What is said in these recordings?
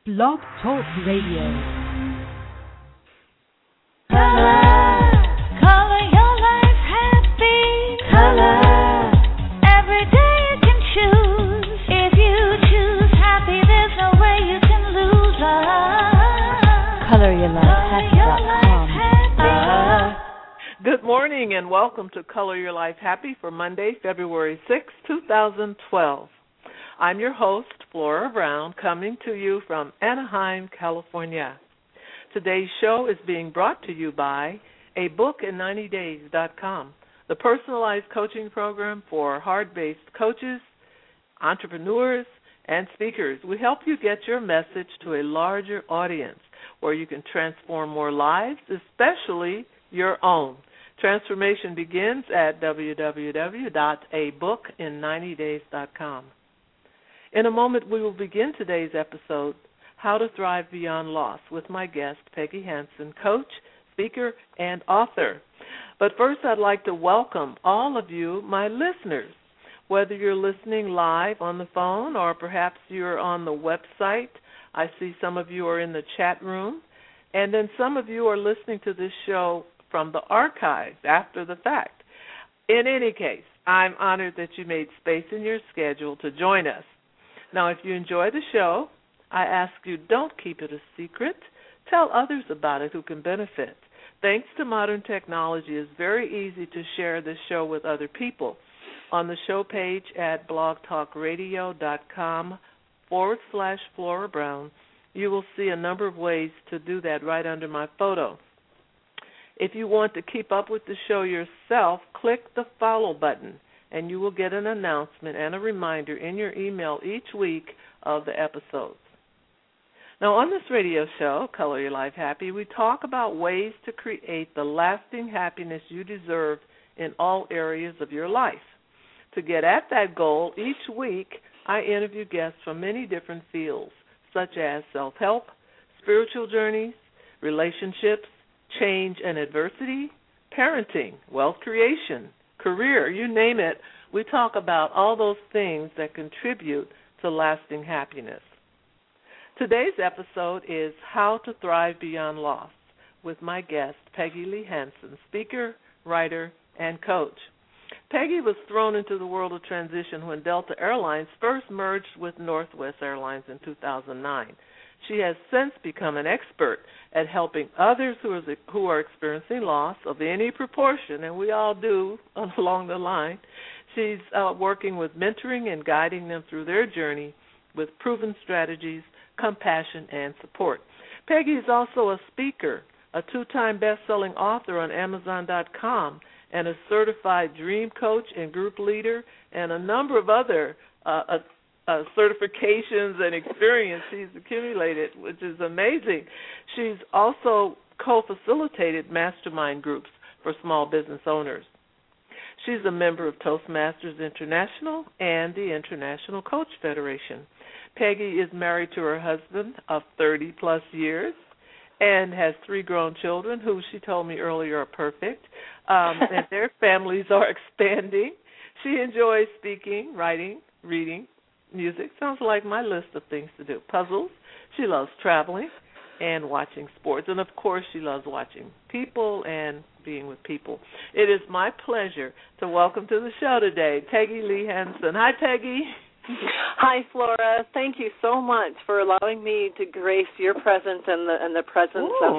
Blog Talk Radio. Color your life happy. Color. Every day you can choose. If you choose happy, there's no way you can lose. ColorYourLifeHappy.com. Good morning and welcome to Color Your Life Happy for Monday, February 6, 2012. I'm your host, Flora Brown, coming to you from Anaheim, California. Today's show is being brought to you by abookin90days.com, the personalized coaching program for hard-based coaches, entrepreneurs, and speakers. We help you get your message to a larger audience where you can transform more lives, especially your own. Transformation begins at www.abookin90days.com. In a moment, we will begin today's episode, How to Thrive Beyond Loss, with my guest, Peggy Hansen, coach, speaker, and author. But first, I'd like to welcome all of you, my listeners, whether you're listening live on the phone or perhaps you're on the website. I see some of you are in the chat room, and then some of you are listening to this show from the archives after the fact. In any case, I'm honored that you made space in your schedule to join us. Now, if you enjoy the show, I ask you don't keep it a secret. Tell others about it who can benefit. Thanks to modern technology, it's very easy to share this show with other people. On the show page at blogtalkradio.com/Flora Brown, you will see a number of ways to do that right under my photo. If you want to keep up with the show yourself, click the follow button, and you will get an announcement and a reminder in your email each week of the episodes. Now, on this radio show, Color Your Life Happy, we talk about ways to create the lasting happiness you deserve in all areas of your life. To get at that goal, each week I interview guests from many different fields, such as self-help, spiritual journeys, relationships, change and adversity, parenting, wealth creation, career, you name it. We talk about all those things that contribute to lasting happiness. Today's episode is How to Thrive Beyond Loss with my guest, Peggy Lee Hansen, speaker, writer, and coach. Peggy was thrown into the world of transition when Delta Airlines first merged with Northwest Airlines in 2009. She has since become an expert at helping others who are experiencing loss of any proportion, and we all do along the line. She's working with mentoring and guiding them through their journey with proven strategies, compassion, and support. Peggy is also a speaker, a 2-time best-selling author on Amazon.com, and a certified dream coach and group leader, and a number of other certifications and experience she's accumulated, which is amazing. She's also co-facilitated mastermind groups for small business owners. She's a member of Toastmasters International and the International Coach Federation. Peggy is married to her husband of 30-plus years and has 3 grown children who she told me earlier are perfect, and their families are expanding. She enjoys speaking, writing, reading, music. Sounds like my list of things to do. Puzzles. She loves traveling and watching sports. And, of course, she loves watching people and being with people. It is my pleasure to welcome to the show today Peggy Lee Hansen. Hi, Peggy. Hi, Flora. Thank you so much for allowing me to grace your presence and the presence of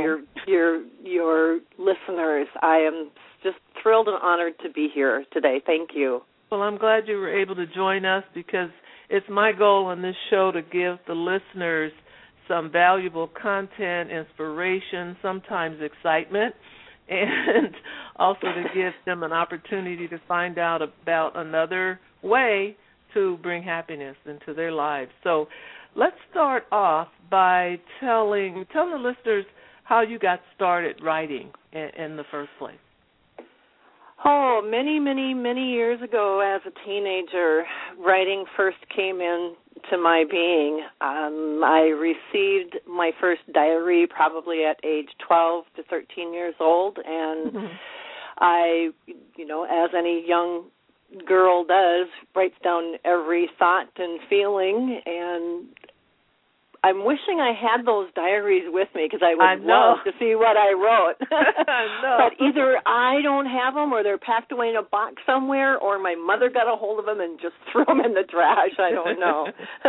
your listeners. I am just thrilled and honored to be here today. Thank you. Well, I'm glad you were able to join us because it's my goal on this show to give the listeners some valuable content, inspiration, sometimes excitement, and also to give them an opportunity to find out about another way to bring happiness into their lives. So let's start off by telling the listeners how you got started writing in the first place. Oh, many, many, many years ago as a teenager, writing first came into my being. I received my first diary probably at age 12 to 13 years old, and I, as any young girl does, writes down every thought and feeling, and I'm wishing I had those diaries with me because I would know. love to see what I wrote. I know. But either I don't have them, or they're packed away in a box somewhere, or my mother got a hold of them and just threw them in the trash. I don't know.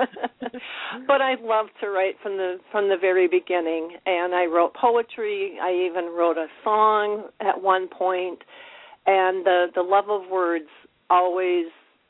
But I love to write from the very beginning, and I wrote poetry. I even wrote a song at one point, and the love of words always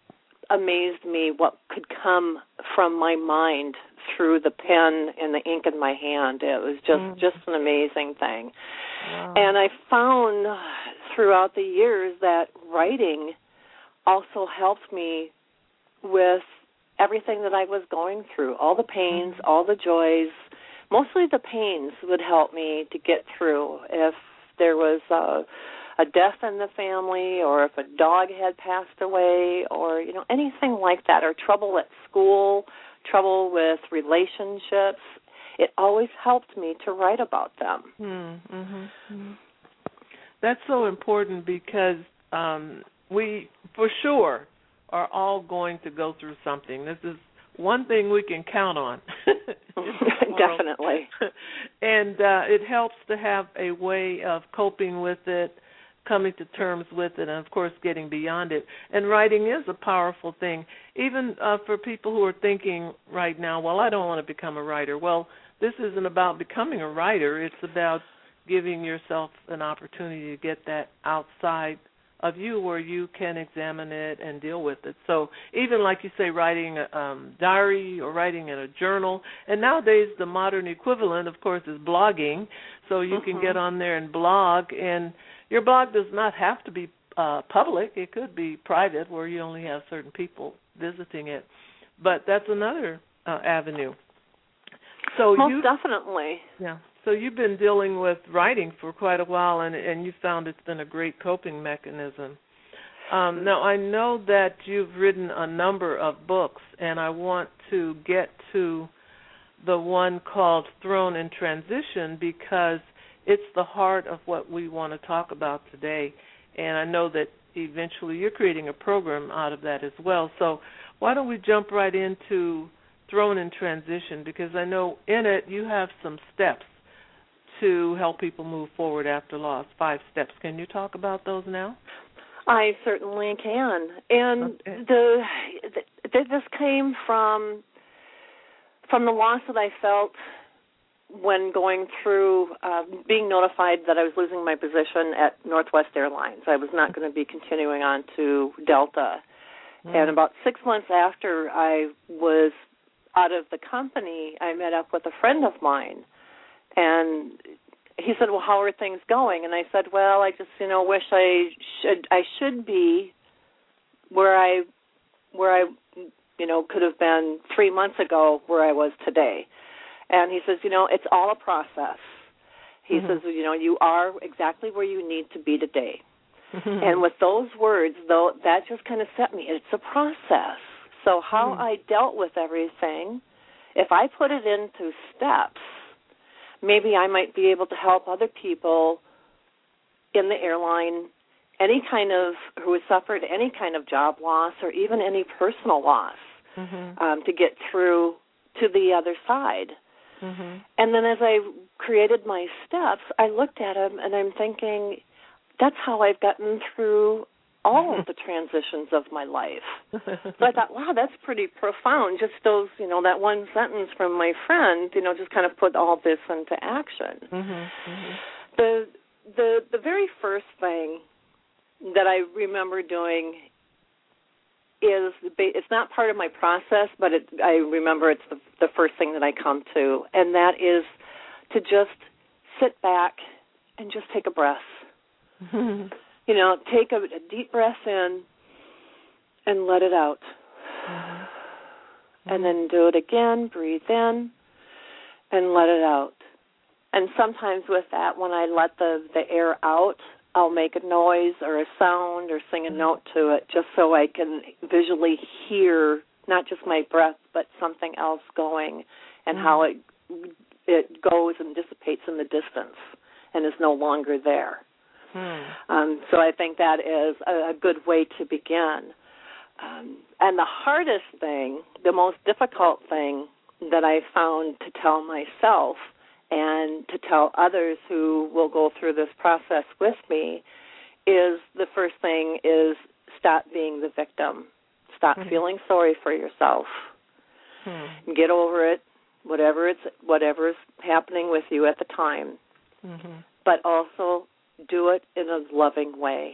amazed me, what could come from my mind through the pen and the ink in my hand. It was just an amazing thing. Wow. And I found throughout the years that writing also helped me with everything that I was going through, all the pains, all the joys. Mostly the pains would help me to get through. If there was a death in the family, or if a dog had passed away, or anything like that, or trouble at school, trouble with relationships, it always helped me to write about them. Mm-hmm. That's so important, because we, for sure, are all going to go through something. This is one thing we can count on. Definitely. And it helps to have a way of coping with it, coming to terms with it, and, of course, getting beyond it. And writing is a powerful thing, even for people who are thinking right now, well, I don't want to become a writer. Well, this isn't about becoming a writer. It's about giving yourself an opportunity to get that outside of you where you can examine it and deal with it. So even like you say, writing a diary or writing in a journal, and nowadays the modern equivalent, of course, is blogging. So you can get on there and blog, and your blog does not have to be public. It could be private, where you only have certain people visiting it. But that's another avenue. So Most definitely. Yeah. So you've been dealing with writing for quite a while, and you found it's been a great coping mechanism. Now, I know that you've written a number of books, and I want to get to the one called Thrown in Transition, because it's the heart of what we want to talk about today. And I know that eventually you're creating a program out of that as well. So why don't we jump right into Thrown in Transition, because I know in it you have some steps to help people move forward after loss, 5 steps. Can you talk about those now? I certainly can. And this came from the loss that I felt when going through being notified that I was losing my position at Northwest Airlines. I was not going to be continuing on to Delta. And about 6 months after I was out of the company, I met up with a friend of mine. And he said, well, how are things going? And I said, well, I just, wish I should be where I could have been 3 months ago, where I was today. And he says, it's all a process. He says, you are exactly where you need to be today. And with those words, though, that just kind of set me. It's a process. So how I dealt with everything, if I put it into steps, maybe I might be able to help other people in the airline, who has suffered any kind of job loss or even any personal loss, to get through to the other side. And then as I created my steps, I looked at them and I'm thinking, that's how I've gotten through all of the transitions of my life. So I thought, wow, that's pretty profound. Just those, that one sentence from my friend, just kind of put all this into action. The very first thing that I remember doing is, it's not part of my process, but I remember it's the first thing that I come to, and that is to just sit back and just take a breath. Take a deep breath in and let it out. And then do it again, breathe in and let it out. And sometimes with that, when I let the air out, I'll make a noise or a sound or sing a note to it, just so I can visually hear not just my breath, but something else going, and how it goes and dissipates in the distance and is no longer there. So I think that is a good way to begin. And the hardest thing, the most difficult thing that I found to tell myself and to tell others who will go through this process with me is the first thing is stop being the victim. Stop feeling sorry for yourself. Get over it, whatever is happening with you at the time. But also do it in a loving way.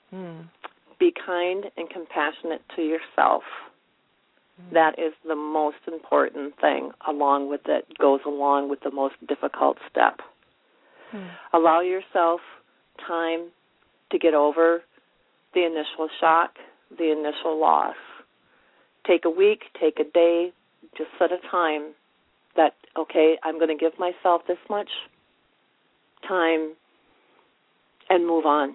Be kind and compassionate to yourself. That is the most important thing, goes along with the most difficult step. Allow yourself time to get over the initial shock, the initial loss. Take a week, take a day, just set a time that, okay, I'm going to give myself this much time and move on.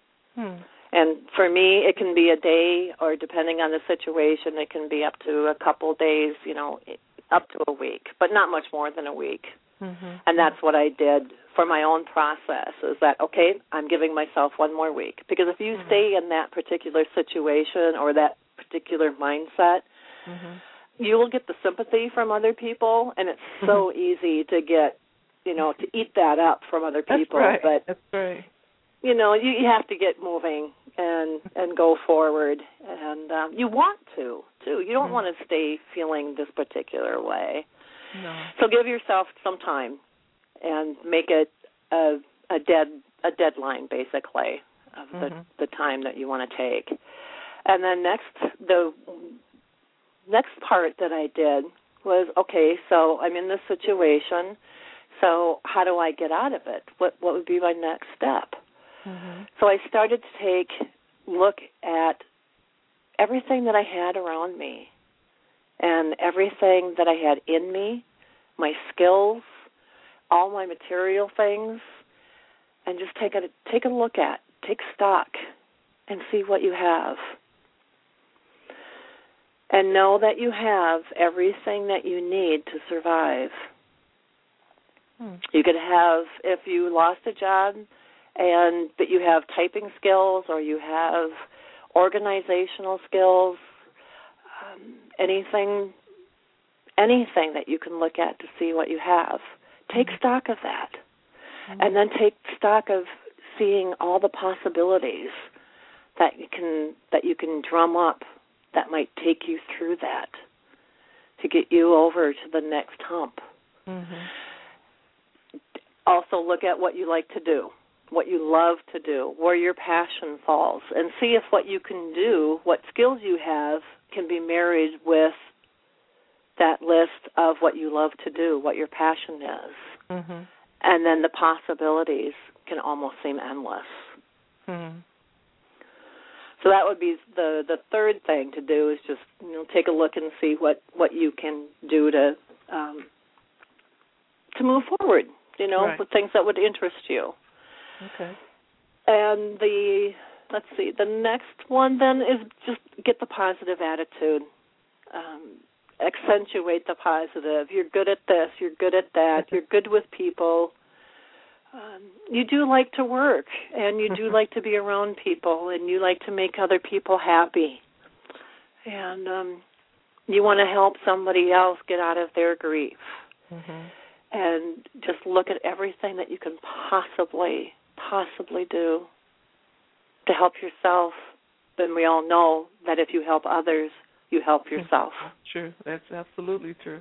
And for me, it can be a day, or depending on the situation, it can be up to a couple days, up to a week, but not much more than a week. And that's what I did for my own process, is that, okay, I'm giving myself one more week. Because if you stay in that particular situation or that particular mindset, you will get the sympathy from other people, and it's so easy to get, to eat that up from other people. That's right. But that's right. You have to get moving and go forward, and you want to, too. You don't want to stay feeling this particular way. No. So give yourself some time and make it a deadline, basically, of the time that you want to take. And then the next part that I did was, okay, so I'm in this situation, so how do I get out of it? What would be my next step? So I started to look at everything that I had around me and everything that I had in me, my skills, all my material things, and just take a look at, take stock, and see what you have. And know that you have everything that you need to survive. You could have, if you lost a job, but you have typing skills, or you have organizational skills, anything that you can look at to see what you have. Take stock of that, and then take stock of seeing all the possibilities that you can drum up that might take you through that to get you over to the next hump. Also look at what you like to do, what you love to do, where your passion falls, and see if what you can do, what skills you have, can be married with that list of what you love to do, what your passion is. And then the possibilities can almost seem endless. So that would be the third thing to do, is just take a look and see what you can do to move forward, with things that would interest you. Okay. And the next one then is just get the positive attitude. Accentuate the positive. You're good at this. You're good at that. You're good with people. You do like to work, and you do like to be around people, and you like to make other people happy. And you want to help somebody else get out of their grief. And just look at everything that you can possibly do to help yourself. Then we all know that if you help others, you help yourself. True. That's absolutely true.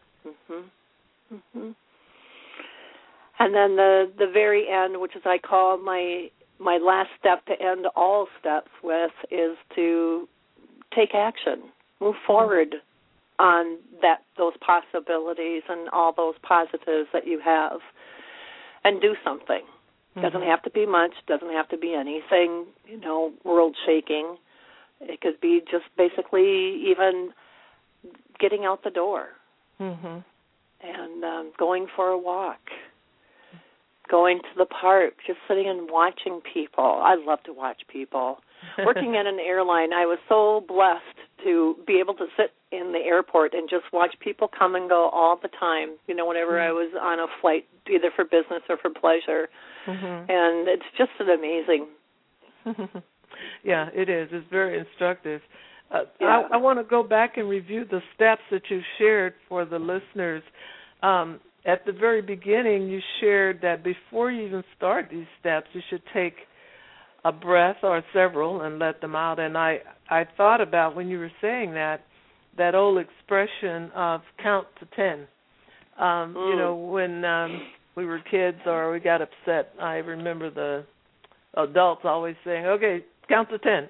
And then the very end, which is I call my last step to end all steps with, is to take action, move forward on those possibilities and all those positives that you have, and do something. Doesn't have to be much, doesn't have to be anything, world-shaking. It could be just basically even getting out the door and going for a walk, going to the park, just sitting and watching people. I love to watch people. Working at an airline, I was so blessed to be able to sit in the airport and just watch people come and go all the time, whenever I was on a flight, either for business or for pleasure. And it's just an amazing. Yeah, it is. It's very instructive. I want to go back and review the steps that you shared for the listeners. At the very beginning, you shared that before you even start these steps, you should take a breath or several and let them out. And I thought about, when you were saying that old expression of count to 10. You know, when we were kids or we got upset, I remember the adults always saying, okay, count to 10.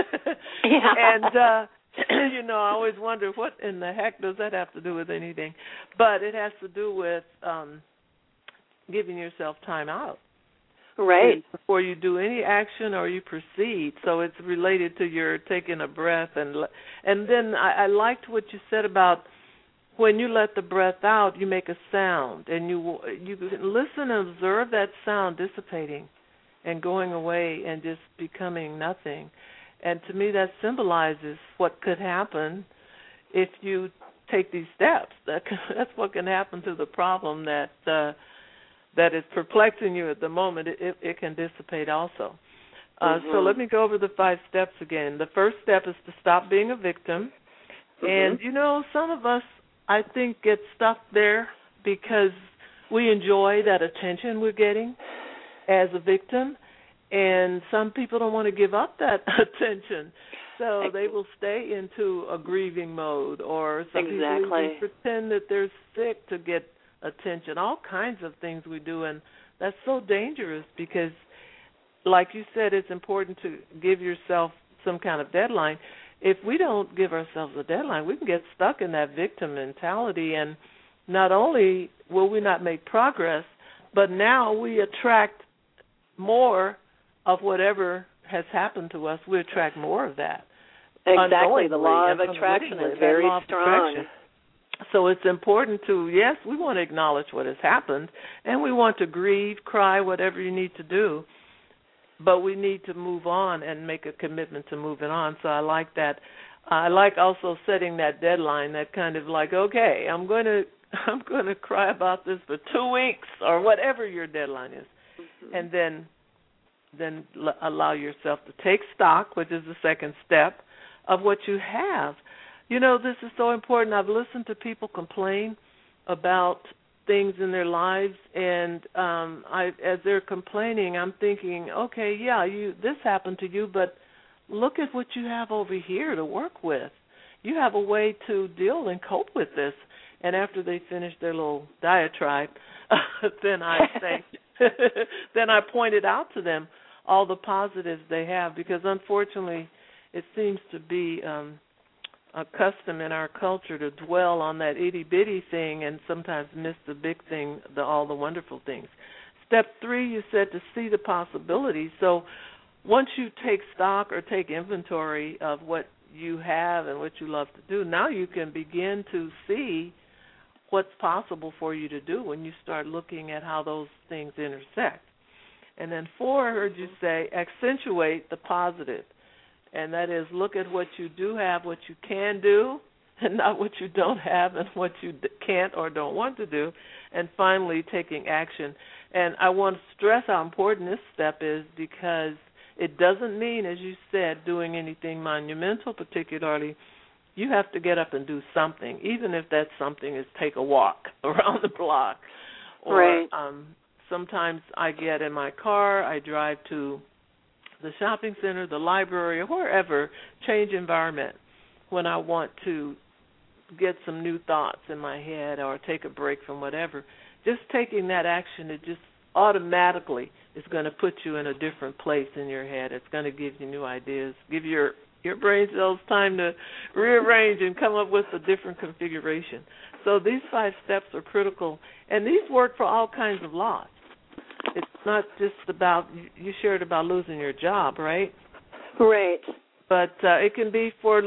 And, you know, I always wonder, what in the heck does that have to do with anything? But it has to do with giving yourself time out. Right. Before you do any action or you proceed. So it's related to your taking a breath. And then I liked what you said about when you let the breath out, you make a sound. And you can listen and observe that sound dissipating and going away and just becoming nothing. And to me, that symbolizes what could happen if you take these steps. That's what can happen to the problem that is perplexing you at the moment. It can dissipate also. So let me go over the 5 steps again. The first step is to stop being a victim. And, you know, some of us, I think, get stuck there because we enjoy that attention we're getting as a victim. And some people don't want to give up that attention. So they will stay into a grieving mode, or some people pretend that they're sick to get attention. All kinds of things we do, and that's so dangerous because, like you said, it's important to give yourself some kind of deadline. If we don't give ourselves a deadline, we can get stuck in that victim mentality, and not only will we not make progress, but now we attract more of whatever has happened to us. We attract more of that. Exactly. The law of attraction is very strong. So it's important to, yes, we want to acknowledge what has happened, and we want to grieve, cry, whatever you need to do, but we need to move on and make a commitment to moving on. So I like that. I like also setting that deadline, that kind of like, okay, I'm going to cry about this for 2 weeks or whatever your deadline is, and then allow yourself to take stock, which is the second step, of what you have. You know, this is so important. I've listened to people complain about things in their lives, and as they're complaining, I'm thinking, okay, yeah, this happened to you, but look at what you have over here to work with. You have a way to deal and cope with this. And after they finish their little diatribe, then I say, then I pointed out to them all the positives they have, because unfortunately it seems to be a custom in our culture to dwell on that itty-bitty thing and sometimes miss the big thing, all the wonderful things. Step 3, you said to see the possibilities. So once you take stock or take inventory of what you have and what you love to do, now you can begin to see what's possible for you to do when you start looking at how those things intersect. And then 4, I heard you say, accentuate the positive. And that is, look at what you do have, what you can do, and not what you don't have and what you can't or don't want to do. And finally, taking action. And I want to stress how important this step is, because it doesn't mean, as you said, doing anything monumental particularly. You have to get up and do something, even if that something is take a walk around the block. Or sometimes I get in my car, I drive to the shopping center, the library, or wherever, change environment when I want to get some new thoughts in my head or take a break from whatever. Just taking that action, it just automatically is going to put you in a different place in your head. It's going to give you new ideas, give your brain cells time to rearrange and come up with a different configuration. So these 5 steps are critical, and these work for all kinds of loss. It's not just about, you shared about losing your job, right? Right. But it can be for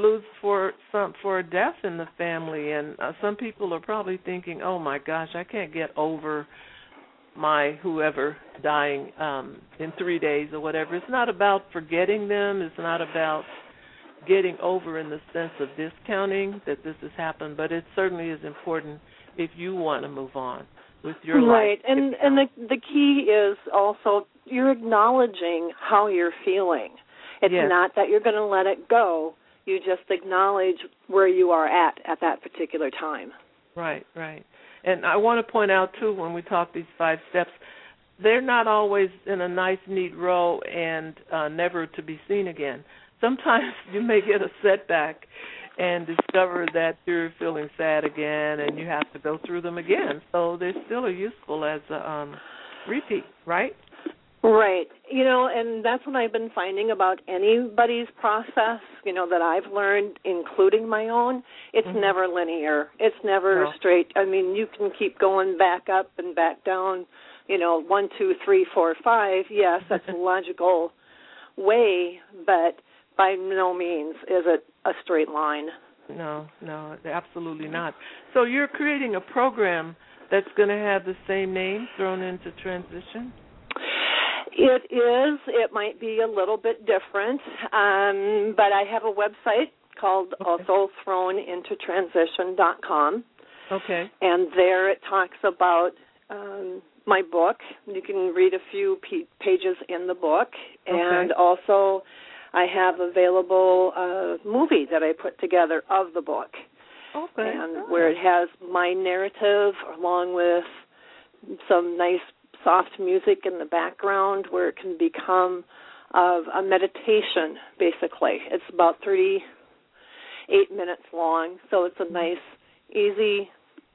death in the family, and some people are probably thinking, oh my gosh, I can't get over my whoever dying in 3 days or whatever. It's not about forgetting them. It's not about getting over in the sense of discounting that this has happened, but it certainly is important if you want to move on with your life. Right, and the key is also you're acknowledging how you're feeling. It's not that you're going to let it go. You just acknowledge where you are at that particular time. Right, right. And I want to point out, too, when we talk these 5 steps, they're not always in a nice, neat row and never to be seen again. Sometimes you may get a setback and discover that you're feeling sad again, and you have to go through them again. So they still are useful as a repeat, right? Right. And that's what I've been finding about anybody's process, that I've learned, including my own. It's never linear. It's never straight. I mean, you can keep going back up and back down, 1, 2, 3, 4, 5. Yes, that's a logical way, but by no means is it a straight line. No, absolutely not. So you're creating a program that's going to have the same name, Thrown into Transition? It is. It might be a little bit different, but I have a website called also thrownintotransition.com. Okay. And there it talks about my book. You can read a few pages in the book. And also I have available a movie that I put together of the book. Okay. And where it has my narrative along with some nice soft music in the background where it can become a meditation, basically. It's about 38 minutes long, so it's a nice, easy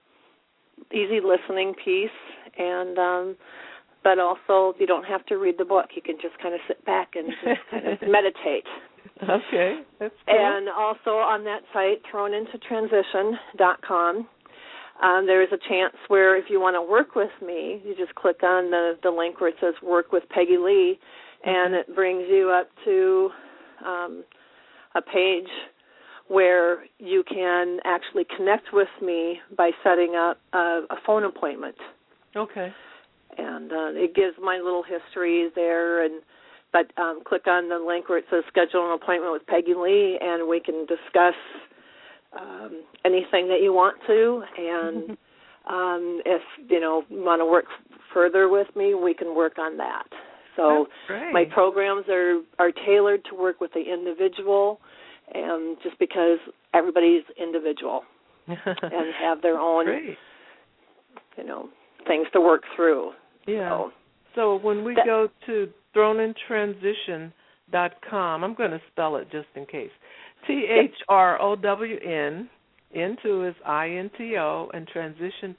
listening piece. And but also you don't have to read the book. You can just kind of sit back and just kind of meditate. Okay, that's cool. And also on that site, thrownintotransition.com, there is a chance where if you want to work with me, you just click on the link where it says Work with Peggy Lee, and it brings you up to a page where you can actually connect with me by setting up a phone appointment. Okay. And it gives my little history there, but click on the link where it says Schedule an Appointment with Peggy Lee, and we can discuss anything that you want to, and if you want to work further with me, we can work on that. So my programs are tailored to work with the individual, and just because everybody's individual and have their own things to work through. Yeah. So when we go to thrownintransition.com, I'm going to spell it just in case. THROWN, into is INTO, and transition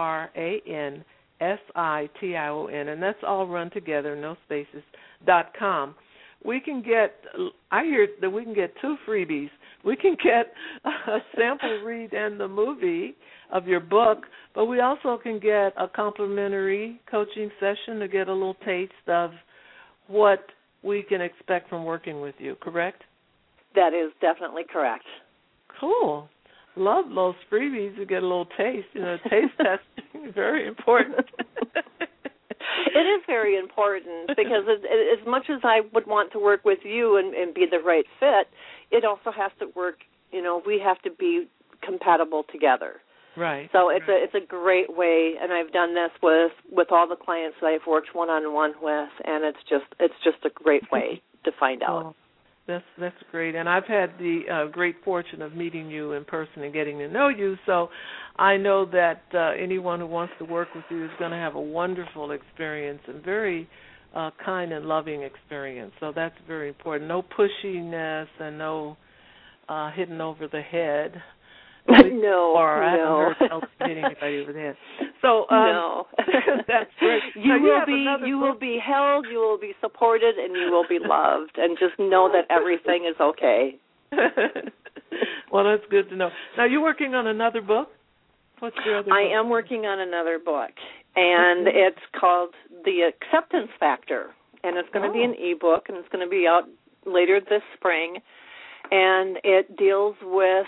TRANSITION, and that's all run together, no spaces, .com. We can I hear that we can get 2 freebies. We can get a sample read and the movie of your book, but we also can get a complimentary coaching session to get a little taste of what we can expect from working with you, correct? That is definitely correct. Cool. Love those freebies to get a little taste. Taste testing is very important. It is very important because as much as I would want to work with you and be the right fit, it also has to work, we have to be compatible together. Right. So it's a great way, and I've done this with all the clients that I've worked one-on-one with, and it's just a great way to find out. Oh, that's great. And I've had the great fortune of meeting you in person and getting to know you, so I know that anyone who wants to work with you is going to have a wonderful experience and very kind and loving experience. So that's very important. No pushiness and no hitting over the head. No, or I haven't heard hitting anybody over the head. So no, that's great. You will be held, you will be supported, and you will be loved. And just know that everything is okay. Well, that's good to know. Now, you're working on another book? What's your other book? I am working on another book, and it's called The Acceptance Factor, and it's going to be an e-book, and it's going to be out later this spring, and it deals with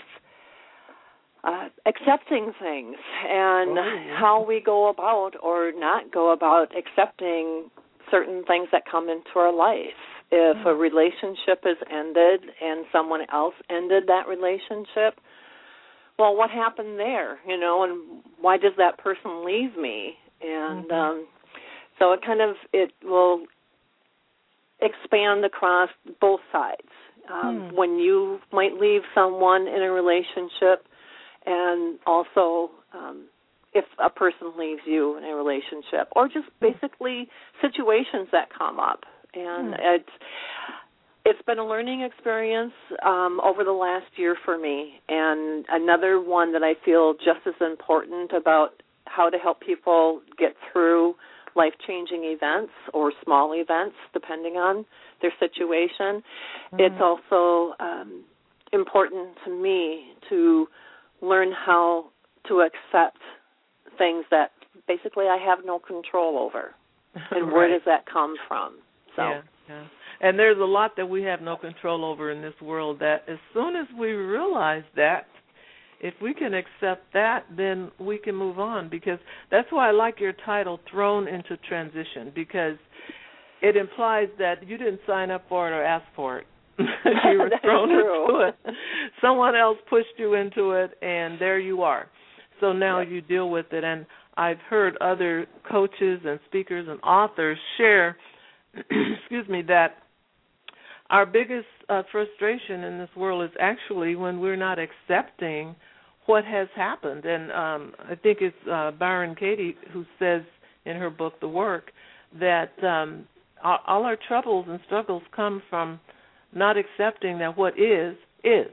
accepting things and how we go about or not go about accepting certain things that come into our life. If a relationship is ended and someone else ended that relationship, well, what happened there, and why does that person leave me? And so it will expand across both sides, when you might leave someone in a relationship, and also if a person leaves you in a relationship, or just basically situations that come up. And it's been a learning experience over the last year for me, and another one that I feel just as important about how to help people get through life-changing events or small events, depending on their situation. It's also important to me to learn how to accept things that basically I have no control over. And where does that come from? So. Yeah. And there's a lot that we have no control over in this world that as soon as we realize that, if we can accept that, then we can move on. Because that's why I like your title, Thrown into Transition, because it implies that you didn't sign up for it or ask for it. You were thrown into it. Someone else pushed you into it, and there you are. So now you deal with it. And I've heard other coaches and speakers and authors share, that our biggest frustration in this world is actually when we're not accepting what has happened. And I think it's Byron Katie who says in her book, The Work, that all our troubles and struggles come from not accepting that what is. This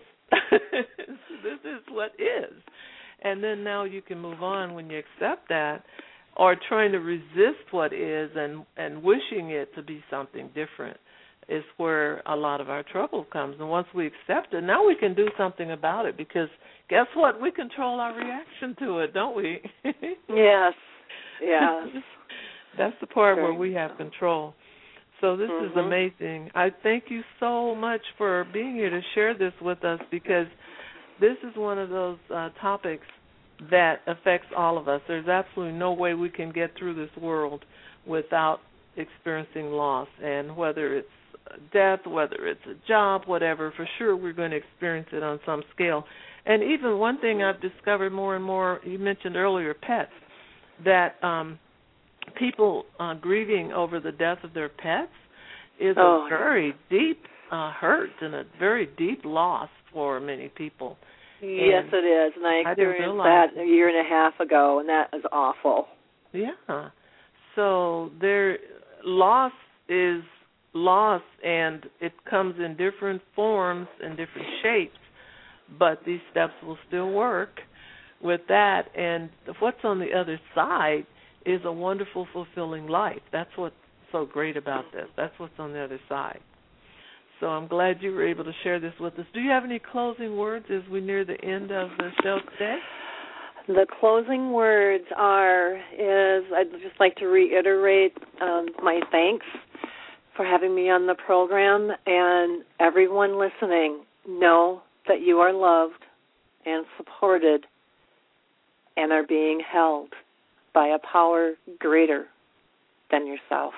is what is. And then now you can move on when you accept that, or trying to resist what is and wishing it to be something different is where a lot of our trouble comes. And once we accept it, now we can do something about it, because guess what? We control our reaction to it, don't we? Yes. That's the part where we have control. So this is amazing. I thank you so much for being here to share this with us, because this is one of those topics that affects all of us. There's absolutely no way we can get through this world without experiencing loss, and whether it's death, whether it's a job, whatever, for sure we're going to experience it on some scale. And even one thing I've discovered more and more, you mentioned earlier, pets, that people grieving over the death of their pets is a very deep hurt and a very deep loss for many people. Yes, it is, and I experienced that a year and a half ago, and that is awful. Yeah. So loss is loss, and it comes in different forms and different shapes, but these steps will still work with that. And what's on the other side is a wonderful, fulfilling life. That's what's so great about this. That's what's on the other side. So I'm glad you were able to share this with us. Do you have any closing words as we near the end of the show today? The closing words I'd just like to reiterate my thanks for having me on the program, and everyone listening, know that you are loved and supported and are being held by a power greater than yourself.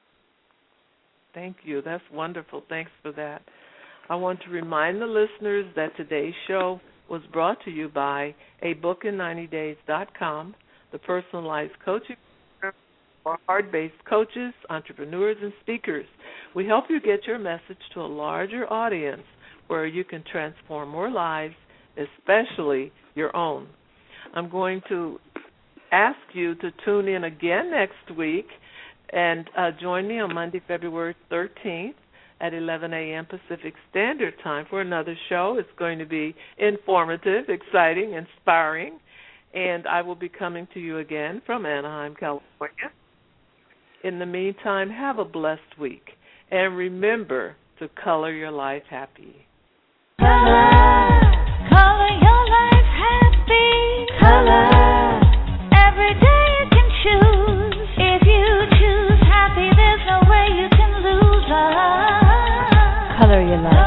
Thank you. That's wonderful. Thanks for that. I want to remind the listeners that today's show was brought to you by abookin90days.com, the personalized coaching for hard-based coaches, entrepreneurs, and speakers. We help you get your message to a larger audience where you can transform more lives, especially your own. I'm going to ask you to tune in again next week and join me on Monday, February 13th at 11 a.m. Pacific Standard Time for another show. It's going to be informative, exciting, inspiring, and I will be coming to you again from Anaheim, California. In the meantime, have a blessed week, and remember to color your life happy. Color your life happy. Color. Every day you can choose. If you choose happy, there's no way you can lose. Color your life.